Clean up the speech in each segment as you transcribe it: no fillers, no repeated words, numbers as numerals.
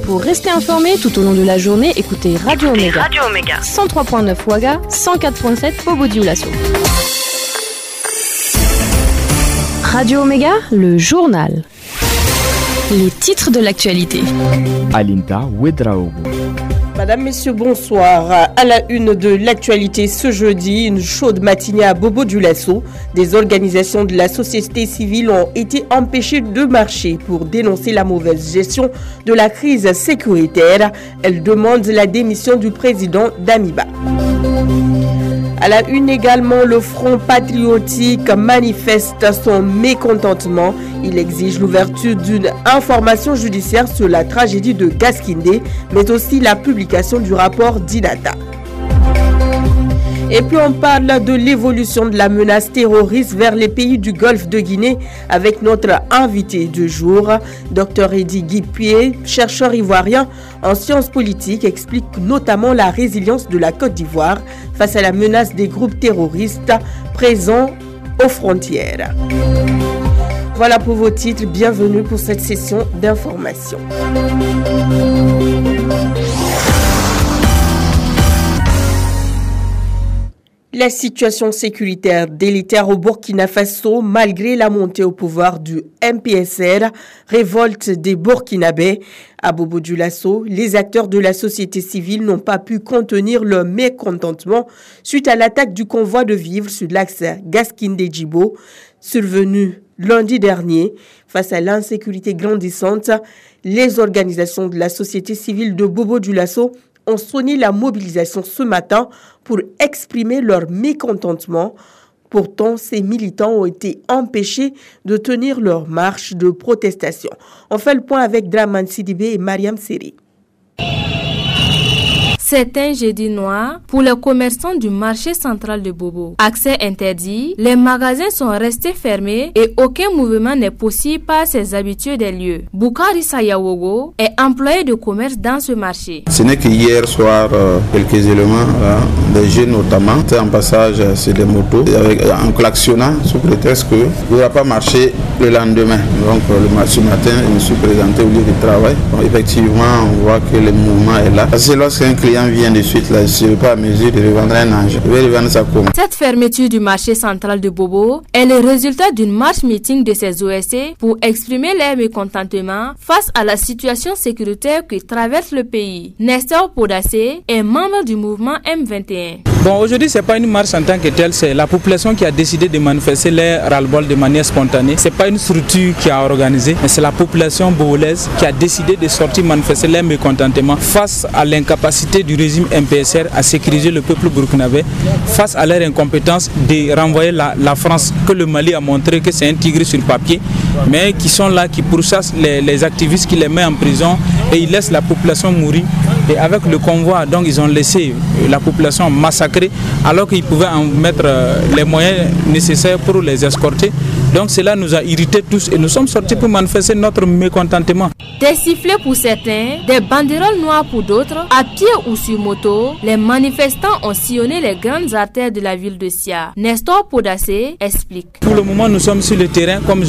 Pour rester informé tout au long de la journée, écoutez Radio Omega. 103.9 Ouaga, 104.7 Bobo-Dioulasso. Radio Omega, le journal. Les titres de l'actualité. Alinta Ouedraogo. Madame, Messieurs, bonsoir. À la une de l'actualité ce jeudi, une chaude matinée à Bobo-Dioulasso. Des organisations de la société civile ont été empêchées de marcher pour dénoncer la mauvaise gestion de la crise sécuritaire. Elles demandent la démission du président Damiba. À la une également, le Front patriotique manifeste son mécontentement. Il exige l'ouverture d'une information judiciaire sur la tragédie de Gaskindé, mais aussi la publication du rapport d'INATA. Et puis on parle de l'évolution de la menace terroriste vers les pays du Golfe de Guinée avec notre invité du jour, Dr Eddy Guipié, chercheur ivoirien en sciences politiques, explique notamment la résilience de la Côte d'Ivoire face à la menace des groupes terroristes présents aux frontières. Voilà pour vos titres, bienvenue pour cette session d'information. La situation sécuritaire délétère au Burkina Faso, malgré la montée au pouvoir du MPSR, révolte des Burkinabés. À Bobo-Dioulasso, les acteurs de la société civile n'ont pas pu contenir leur mécontentement suite à l'attaque du convoi de vivres sur l'axe Gaskindé-Djibo, survenu lundi dernier. Face à l'insécurité grandissante, les organisations de la société civile de Bobo-Dioulasso ont sonné la mobilisation ce matin pour exprimer leur mécontentement. Pourtant, ces militants ont été empêchés de tenir leur marche de protestation. On fait le point avec Draman Sidibé et Mariam Seri. C'est un jeudi noir pour les commerçants du marché central de Bobo. Accès interdit, les magasins sont restés fermés et aucun mouvement n'est possible par ses habitués des lieux. Boukari Sayawogo est employé de commerce dans ce marché. Ce n'est que hier soir, quelques éléments, des jeunes notamment, en passage sur des motos, en klaxonnant sous prétexte qu'il ne pourra pas marcher le lendemain. Donc ce matin, je me suis présenté au lieu de travail. Bon, effectivement, on voit que le mouvement est là. Parce que lorsqu'un client vient de suite, là, je ne serai pas à mesure de revendre un ange. Je vais revendre ça comment? Cette fermeture du marché central de Bobo est le résultat d'une marche meeting de ces OSC pour exprimer leur mécontentement face à la situation sécuritaire qui traverse le pays. Nestor Podassé est membre du mouvement M21. Bon, aujourd'hui, ce n'est pas une marche en tant que telle, c'est la population qui a décidé de manifester leur ras-le-bol de manière spontanée. Ce n'est pas une structure qui a organisé, mais c'est la population bobolaise qui a décidé de sortir manifester leur mécontentement face à l'incapacité du régime MPSR à sécuriser le peuple burkinabé, face à leur incompétence de renvoyer la France, que le Mali a montré que c'est un tigre sur papier, mais qui sont là, qui pourchassent les activistes, qui les mettent en prison et ils laissent la population mourir. Et avec le convoi, donc ils ont laissé la population massacrée alors qu'ils pouvaient en mettre les moyens nécessaires pour les escorter. Donc cela nous a irrités tous et nous sommes sortis pour manifester notre mécontentement. Des sifflets pour certains, des banderoles noires pour d'autres, à pied ou sur moto, les manifestants ont sillonné les grandes artères de la ville de Sia. Nestor Podassé explique. Pour le moment, nous sommes sur le terrain, comme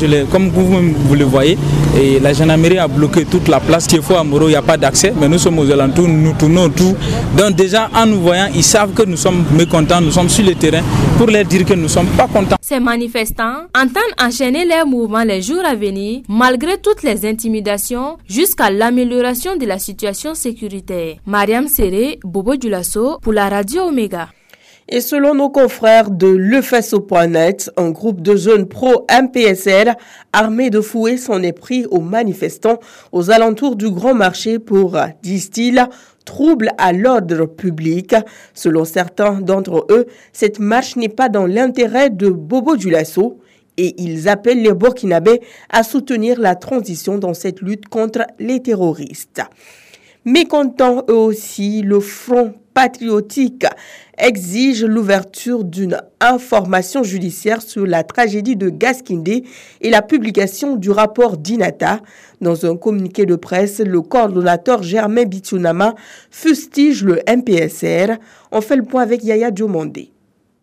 vous le voyez, et la gendarmerie a bloqué toute la place. Qu'il faut à Moro, il n'y a pas d'accès, mais nous sommes aux alentours, nous tournons tout. Donc déjà, en nous voyant, ils savent que nous sommes mécontents, nous sommes sur le terrain pour leur dire que nous ne sommes pas contents. Ces manifestants entendent enchaîner leurs mouvements les jours à venir, malgré toutes les intimidations, jusqu'à l'amélioration de la situation sécuritaire. Mariam Séré, Bobo-Dioulasso pour la Radio Omega. Et selon nos confrères de lefaso.net, un groupe de jeunes pro-MPSR armés de fouet s'en est pris aux manifestants aux alentours du Grand Marché pour, disent-ils, trouble à l'ordre public. Selon certains d'entre eux, cette marche n'est pas dans l'intérêt de Bobo-Dioulasso et ils appellent les Burkinabés à soutenir la transition dans cette lutte contre les terroristes. Mécontents eux aussi, le Front patriotique exige l'ouverture d'une information judiciaire sur la tragédie de Gaskindé et la publication du rapport d'INATA. Dans un communiqué de presse, le coordonnateur Germain Bitounama fustige le MPSR. On fait le point avec Yaya Diomandé.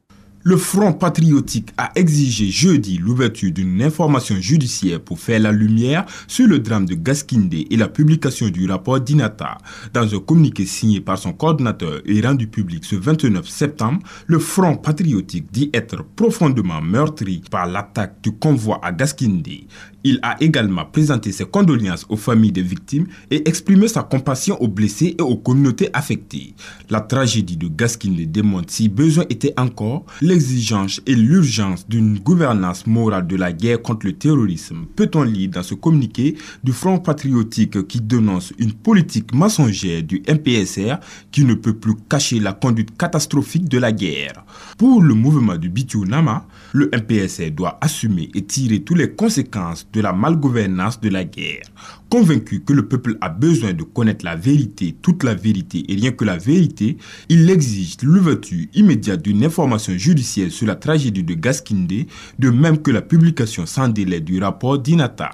Le Front patriotique a exigé jeudi l'ouverture d'une information judiciaire pour faire la lumière sur le drame de Gaskindé et la publication du rapport d'Inata. Dans un communiqué signé par son coordinateur et rendu public ce 29 septembre, le Front patriotique dit être profondément meurtri par l'attaque du convoi à Gaskindé. Il a également présenté ses condoléances aux familles des victimes et exprimé sa compassion aux blessés et aux communautés affectées. La tragédie de Gaskindé démontre, si besoin était encore, l'exigence et l'urgence d'une gouvernance morale de la guerre contre le terrorisme. Peut-on lire dans ce communiqué du Front patriotique qui dénonce une politique mensongère du MPSR qui ne peut plus cacher la conduite catastrophique de la guerre. Pour le mouvement du Bitu Nama, le MPSR doit assumer et tirer toutes les conséquences de la malgouvernance de la guerre. Convaincu que le peuple a besoin de connaître la vérité, toute la vérité et rien que la vérité, il exige l'ouverture immédiate d'une information judiciaire sur la tragédie de Gaskindé, de même que la publication sans délai du rapport d'Inata.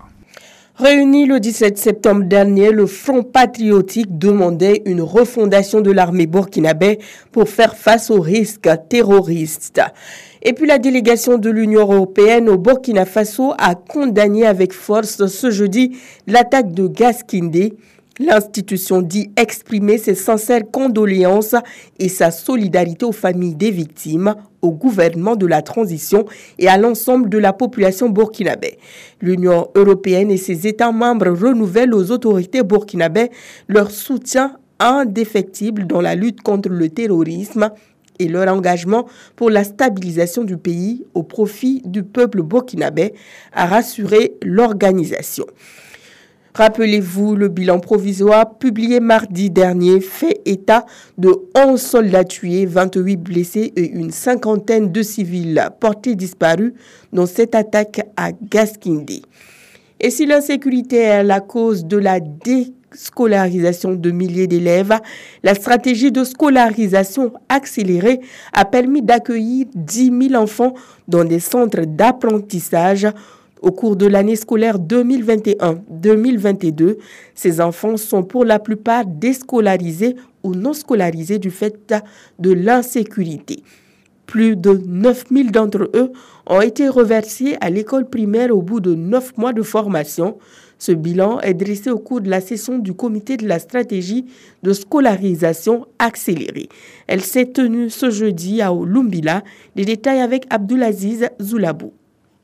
Réuni le 17 septembre dernier, le Front patriotique demandait une refondation de l'armée burkinabé pour faire face aux risques terroristes. Et puis la délégation de l'Union européenne au Burkina Faso a condamné avec force ce jeudi l'attaque de Gaskindé. L'institution dit exprimer ses sincères condoléances et sa solidarité aux familles des victimes, au gouvernement de la transition et à l'ensemble de la population burkinabé. L'Union européenne et ses États membres renouvellent aux autorités burkinabé leur soutien indéfectible dans la lutte contre le terrorisme et leur engagement pour la stabilisation du pays au profit du peuple burkinabé, a rassuré l'organisation. Rappelez-vous, le bilan provisoire publié mardi dernier fait état de 11 soldats tués, 28 blessés et une cinquantaine de civils portés disparus dans cette attaque à Gaskindé. Et si l'insécurité est la cause de la déscolarisation de milliers d'élèves, la stratégie de scolarisation accélérée a permis d'accueillir 10 000 enfants dans des centres d'apprentissage. Au cours de l'année scolaire 2021-2022, ces enfants sont pour la plupart déscolarisés ou non scolarisés du fait de l'insécurité. Plus de 9 000 d'entre eux ont été reversés à l'école primaire au bout de 9 mois de formation. Ce bilan est dressé au cours de la session du comité de la stratégie de scolarisation accélérée. Elle s'est tenue ce jeudi à Lumbila. Les détails avec Abdulaziz Zoulabou.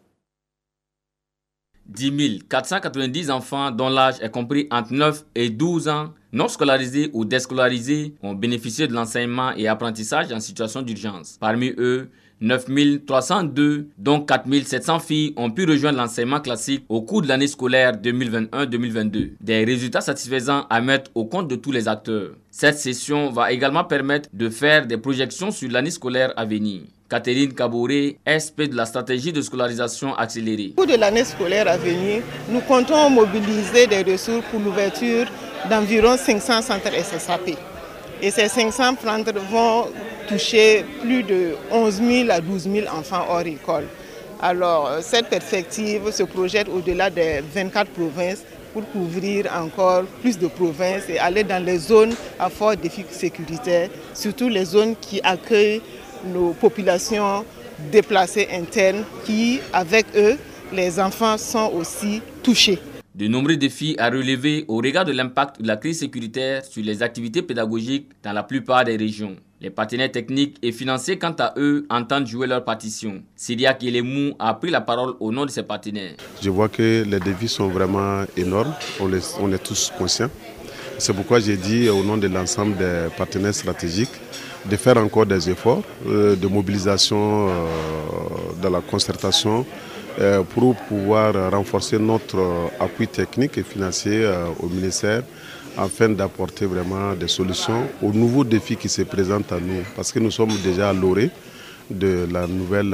10 490 enfants dont l'âge est compris entre 9 et 12 ans, non scolarisés ou déscolarisés, ont bénéficié de l'enseignement et apprentissage en situation d'urgence. Parmi eux, 9 302, dont 4 700 filles, ont pu rejoindre l'enseignement classique au cours de l'année scolaire 2021-2022. Des résultats satisfaisants à mettre au compte de tous les acteurs. Cette session va également permettre de faire des projections sur l'année scolaire à venir. Catherine Kaboré, SP de la stratégie de scolarisation accélérée. Au cours de l'année scolaire à venir, nous comptons mobiliser des ressources pour l'ouverture d'environ 500 centres SSAP. Et ces 500 centres vont toucher plus de 11 000 à 12 000 enfants hors école. Alors, cette perspective se projette au-delà des 24 provinces pour couvrir encore plus de provinces et aller dans les zones à fort défi sécuritaire, surtout les zones qui accueillent nos populations déplacées internes qui, avec eux, les enfants sont aussi touchés. De nombreux défis à relever au regard de l'impact de la crise sécuritaire sur les activités pédagogiques dans la plupart des régions. Les partenaires techniques et financiers, quant à eux, entendent jouer leur partition. Syriac Yelemou a pris la parole au nom de ses partenaires. Je vois que les défis sont vraiment énormes, on est tous conscients. C'est pourquoi j'ai dit au nom de l'ensemble des partenaires stratégiques de faire encore des efforts de mobilisation dans la concertation pour pouvoir renforcer notre appui technique et financier au ministère afin d'apporter vraiment des solutions aux nouveaux défis qui se présentent à nous. Parce que nous sommes déjà à l'orée de la nouvelle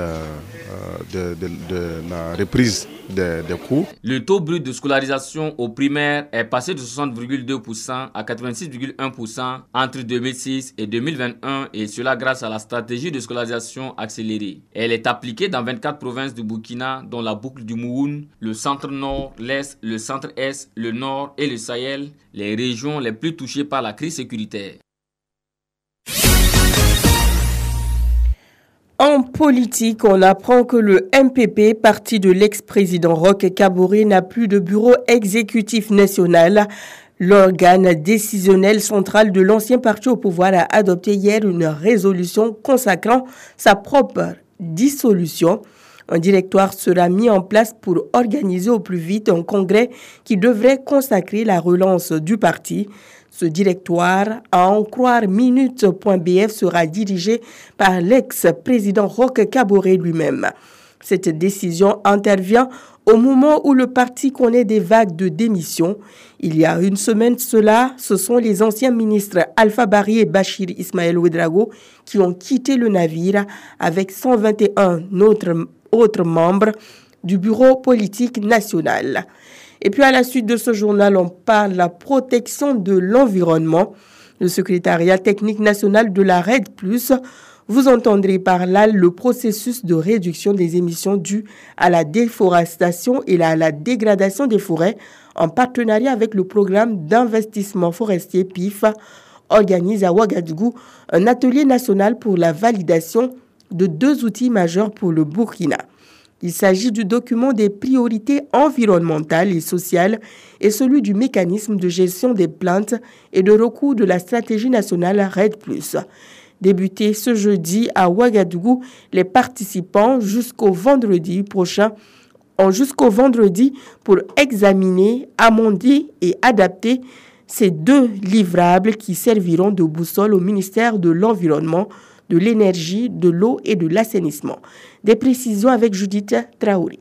de la reprise des cours. Le taux brut de scolarisation au primaire est passé de 60,2% à 86,1% entre 2006 et 2021 et cela grâce à la stratégie de scolarisation accélérée. Elle est appliquée dans 24 provinces du Burkina dont la boucle du Mouhoun, le centre-nord, l'est, le centre-est, le nord et le Sahel, les régions les plus touchées par la crise sécuritaire. En politique, on apprend que le MPP, parti de l'ex-président Roch Kaboré, n'a plus de bureau exécutif national. L'organe décisionnel central de l'ancien parti au pouvoir a adopté hier une résolution consacrant sa propre dissolution. Un directoire sera mis en place pour organiser au plus vite un congrès qui devrait consacrer la relance du parti. Ce directoire, à en croire minute.bf, sera dirigé par l'ex-président Roch Kaboré lui-même. Cette décision intervient au moment où le parti connaît des vagues de démissions. Il y a une semaine cela, ce sont les anciens ministres Alpha Barry et Bachir Ismaël Ouedraogo qui ont quitté le navire avec 121 autres membres du bureau politique national. Et puis à la suite de ce journal, on parle de la protection de l'environnement. Le secrétariat technique national de la RED+, vous entendrez par là le processus de réduction des émissions dues à la déforestation et à la dégradation des forêts en partenariat avec le programme d'investissement forestier PIF, organise à Ouagadougou un atelier national pour la validation de 2 outils majeurs pour le Burkina. Il s'agit du document des priorités environnementales et sociales et celui du mécanisme de gestion des plaintes et de recours de la stratégie nationale RED+. Débuté ce jeudi à Ouagadougou, les participants jusqu'au vendredi prochain pour examiner, amender et adapter ces 2 livrables qui serviront de boussole au ministère de l'Environnement, de l'énergie, de l'eau et de l'assainissement. Des précisions avec Judith Traoré.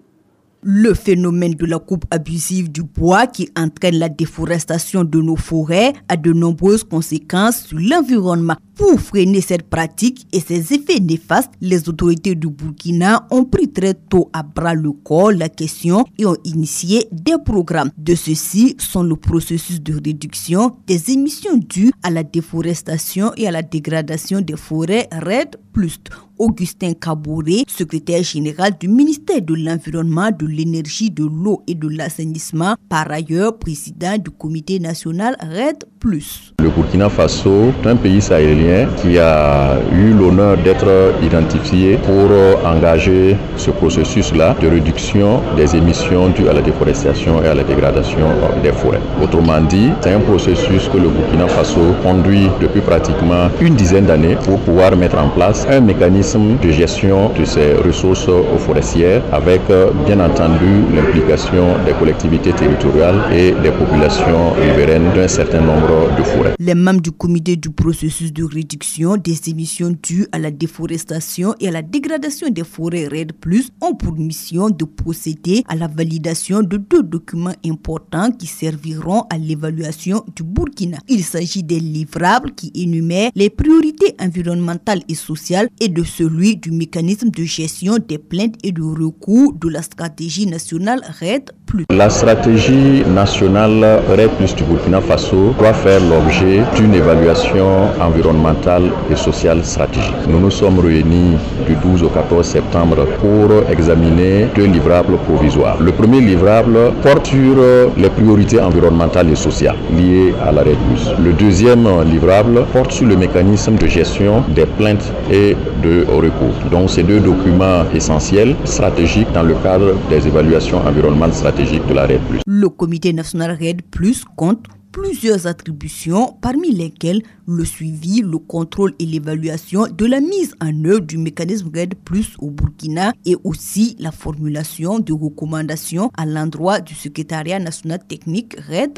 Le phénomène de la coupe abusive du bois qui entraîne la déforestation de nos forêts a de nombreuses conséquences sur l'environnement. Pour freiner cette pratique et ses effets néfastes, les autorités du Burkina ont pris très tôt à bras le corps la question et ont initié des programmes. De ceux-ci sont le processus de réduction des émissions dues à la déforestation et à la dégradation des forêts RED+. Augustin Kaboré, secrétaire général du ministère de l'Environnement, de l'Énergie, de l'Eau et de l'Assainissement, par ailleurs président du comité national RED+. Le Burkina Faso est un pays sahélien qui a eu l'honneur d'être identifié pour engager ce processus-là de réduction des émissions dues à la déforestation et à la dégradation des forêts. Autrement dit, c'est un processus que le Burkina Faso conduit depuis pratiquement une dizaine d'années pour pouvoir mettre en place un mécanisme de gestion de ces ressources forestières avec bien entendu l'implication des collectivités territoriales et des populations riveraines d'un certain nombre de forêts. Les membres du comité du processus de réduction des émissions dues à la déforestation et à la dégradation des forêts RED+, ont pour mission de procéder à la validation de 2 documents importants qui serviront à l'évaluation du Burkina. Il s'agit des livrables qui énumèrent les priorités environnementales et sociales et de celui du mécanisme de gestion des plaintes et de recours de la stratégie nationale RED+. La stratégie nationale RED+ du Burkina Faso doit faire l'objet d'une évaluation environnementale et sociale stratégique. Nous nous sommes réunis du 12 au 14 septembre pour examiner 2 livrables provisoires. Le premier livrable porte sur les priorités environnementales et sociales liées à la RED+. Le deuxième livrable porte sur le mécanisme de gestion des plaintes et de recours. Donc, ces 2 documents essentiels, stratégiques dans le cadre des évaluations environnementales stratégiques de la RED+. Le comité national RED+ compte plusieurs attributions, parmi lesquelles le suivi, le contrôle et l'évaluation de la mise en œuvre du mécanisme RED+ au Burkina et aussi la formulation de recommandations à l'endroit du secrétariat national technique RED+.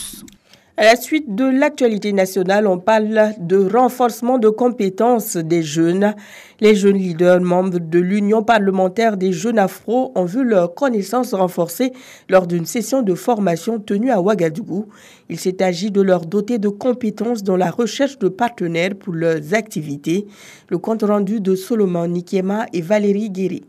À la suite de l'actualité nationale, on parle de renforcement de compétences des jeunes. Les jeunes leaders membres de l'Union parlementaire des jeunes afro ont vu leurs connaissances renforcées lors d'une session de formation tenue à Ouagadougou. Il s'est agi de leur doter de compétences dans la recherche de partenaires pour leurs activités. Le compte rendu de Solomon Nikiema et Valérie Guéry.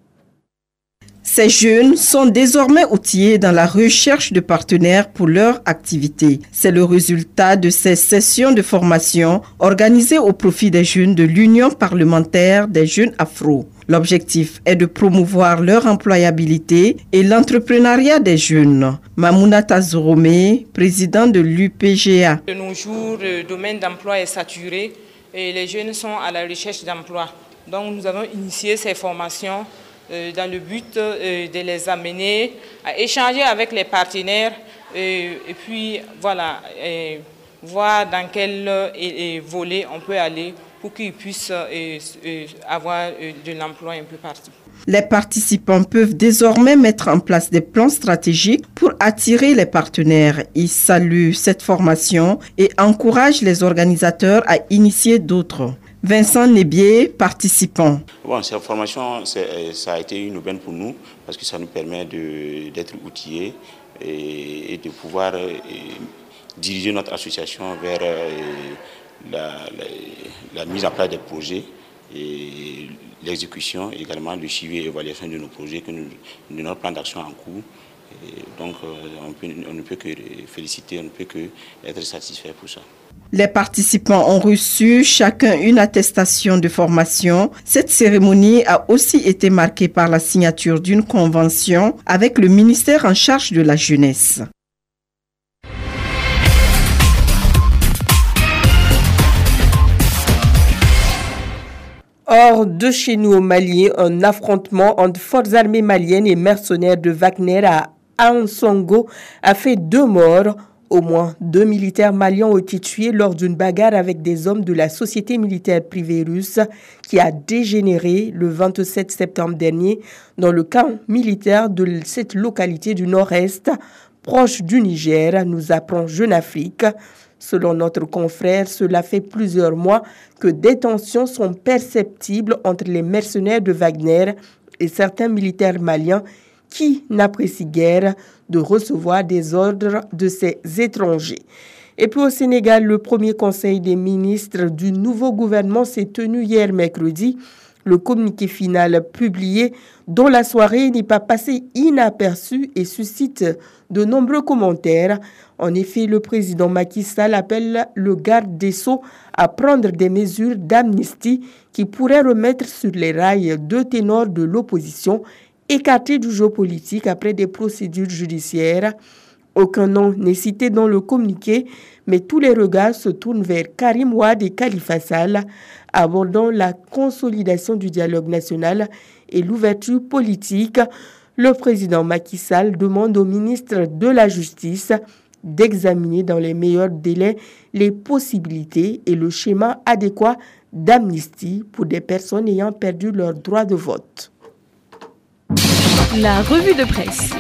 Ces jeunes sont désormais outillés dans la recherche de partenaires pour leur activité. C'est le résultat de ces sessions de formation organisées au profit des jeunes de l'Union parlementaire des jeunes afro. L'objectif est de promouvoir leur employabilité et l'entrepreneuriat des jeunes. Mamouna Tazorome, président de l'UPGA. De nos jours, le domaine d'emploi est saturé et les jeunes sont à la recherche d'emploi. Donc nous avons initié ces formations dans le but de les amener à échanger avec les partenaires et puis voilà, voir dans quel volet on peut aller pour qu'ils puissent avoir de l'emploi un peu partout. Les participants peuvent désormais mettre en place des plans stratégiques pour attirer les partenaires. Ils saluent cette formation et encouragent les organisateurs à initier d'autres. Vincent Nébier, participant. Bon, cette formation, ça a été une aubaine pour nous parce que ça nous permet d'être outillés et de pouvoir diriger notre association vers la mise en place des projets et l'exécution, également le suivi et l'évaluation de nos projets, de notre plan d'action en cours. Et donc, on ne peut que féliciter, on ne peut que être satisfait pour ça. Les participants ont reçu chacun une attestation de formation. Cette cérémonie a aussi été marquée par la signature d'une convention avec le ministère en charge de la jeunesse. Hors de chez nous au Mali, un affrontement entre forces armées maliennes et mercenaires de Wagner à Ansongo a fait 2 morts. Au moins 2 militaires maliens ont été tués lors d'une bagarre avec des hommes de la société militaire privée russe qui a dégénéré le 27 septembre dernier dans le camp militaire de cette localité du nord-est, proche du Niger, nous apprend Jeune Afrique. Selon notre confrère, cela fait plusieurs mois que des tensions sont perceptibles entre les mercenaires de Wagner et certains militaires maliens qui n'apprécient guère de recevoir des ordres de ces étrangers. Et puis au Sénégal, le premier conseil des ministres du nouveau gouvernement s'est tenu hier mercredi. Le communiqué final publié dont la soirée n'est pas passée inaperçue et suscite de nombreux commentaires. En effet, le président Macky Sall appelle le garde des Sceaux à prendre des mesures d'amnistie qui pourraient remettre sur les rails 2 ténors de l'opposition écartés du jeu politique après des procédures judiciaires. Aucun nom n'est cité dans le communiqué, mais tous les regards se tournent vers Karim Wade et Khalifa Sall, abordant la consolidation du dialogue national et l'ouverture politique. Le président Macky Sall demande au ministre de la Justice d'examiner dans les meilleurs délais les possibilités et le schéma adéquat d'amnistie pour des personnes ayant perdu leur droit de vote. La revue de presse.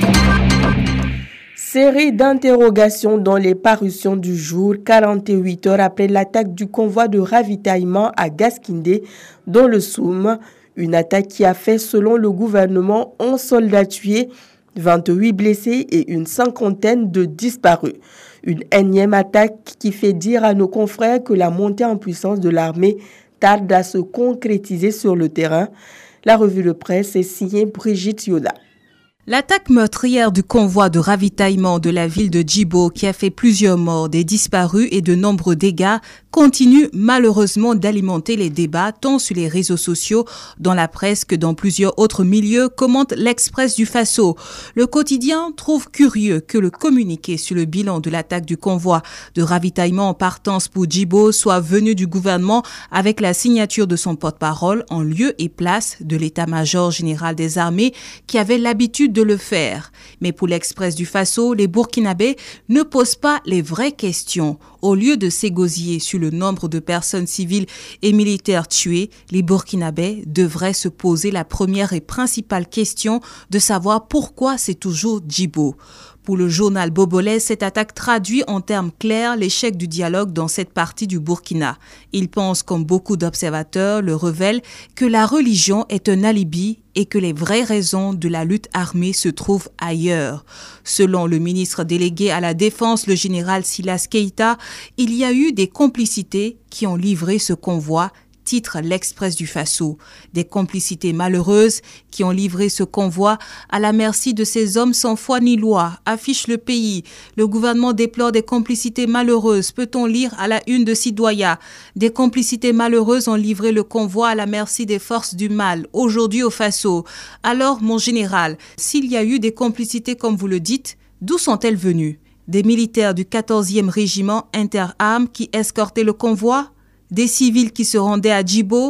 Série d'interrogations dans les parutions du jour, 48 heures après l'attaque du convoi de ravitaillement à Gaskindé, dans le Soum. Une attaque qui a fait, selon le gouvernement, 11 soldats tués, 28 blessés et une 50aine de disparus. Une énième attaque qui fait dire à nos confrères que la montée en puissance de l'armée tarde à se concrétiser sur le terrain. La revue de presse est signée Brigitte Yoda. L'attaque meurtrière du convoi de ravitaillement de la ville de Djibo, qui a fait plusieurs morts, des disparus et de nombreux dégâts, continue malheureusement d'alimenter les débats tant sur les réseaux sociaux, dans la presse que dans plusieurs autres milieux, commente l'Express du Faso. Le quotidien trouve curieux que le communiqué sur le bilan de l'attaque du convoi de ravitaillement en partance pour Djibo soit venu du gouvernement avec la signature de son porte-parole en lieu et place de l'état-major général des armées qui avait l'habitude de le faire. Mais pour l'Express du Faso, les Burkinabés ne posent pas les vraies questions. Au lieu de s'égosiller sur le nombre de personnes civiles et militaires tuées, les Burkinabés devraient se poser la première et principale question de savoir pourquoi c'est toujours Djibo. Pour le journal Bobolais, cette attaque traduit en termes clairs l'échec du dialogue dans cette partie du Burkina. Il pense, comme beaucoup d'observateurs le révèlent, que la religion est un alibi et que les vraies raisons de la lutte armée se trouvent ailleurs. Selon le ministre délégué à la Défense, le général Silas Keita, il y a eu des complicités qui ont livré ce convoi, titre l'Express du Faso. Des complicités malheureuses qui ont livré ce convoi à la merci de ces hommes sans foi ni loi, affiche le pays. Le gouvernement déplore des complicités malheureuses, peut-on lire à la une de Sidoya. Des complicités malheureuses ont livré le convoi à la merci des forces du mal, aujourd'hui au Faso. Alors, mon général, s'il y a eu des complicités comme vous le dites, d'où sont-elles venues? Des militaires du 14e régiment interarmes qui escortaient le convoi? Des civils qui se rendaient à Djibo,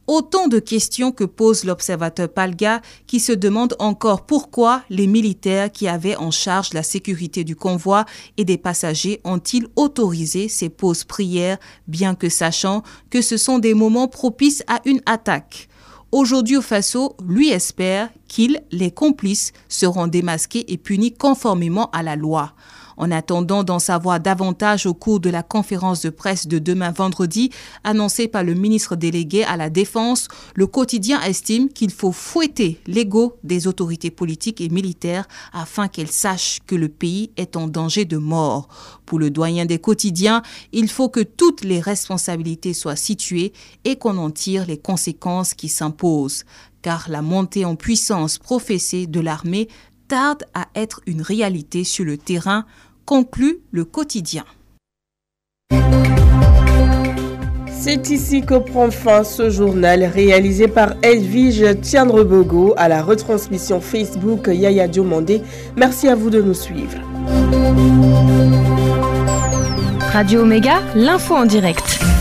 Autant de questions que pose l'observateur Palga qui se demande encore pourquoi les militaires qui avaient en charge la sécurité du convoi et des passagers ont-ils autorisé ces pauses prières, bien que sachant que ce sont des moments propices à une attaque. Aujourd'hui, Faso, lui, espère qu'ils, les complices, seront démasqués et punis conformément à la loi. En attendant d'en savoir davantage au cours de la conférence de presse de demain vendredi, annoncée par le ministre délégué à la Défense, le quotidien estime qu'il faut fouetter l'ego des autorités politiques et militaires afin qu'elles sachent que le pays est en danger de mort. Pour le doyen des quotidiens, il faut que toutes les responsabilités soient situées et qu'on en tire les conséquences qui s'imposent. Car la montée en puissance professée de l'armée tarde à être une réalité sur le terrain, conclut le quotidien. C'est ici que prend fin ce journal réalisé par Edwige Tiandrebogo à la retransmission Facebook Yaya Diomandé. Merci à vous de nous suivre. Radio Omega, l'info en direct.